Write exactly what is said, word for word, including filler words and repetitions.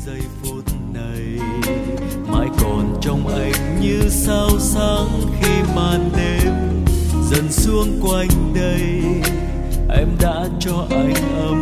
giây phút này mãi còn trong anh như sao sáng khi màn đêm dần xuống quanh đây. Em đã cho anh ấm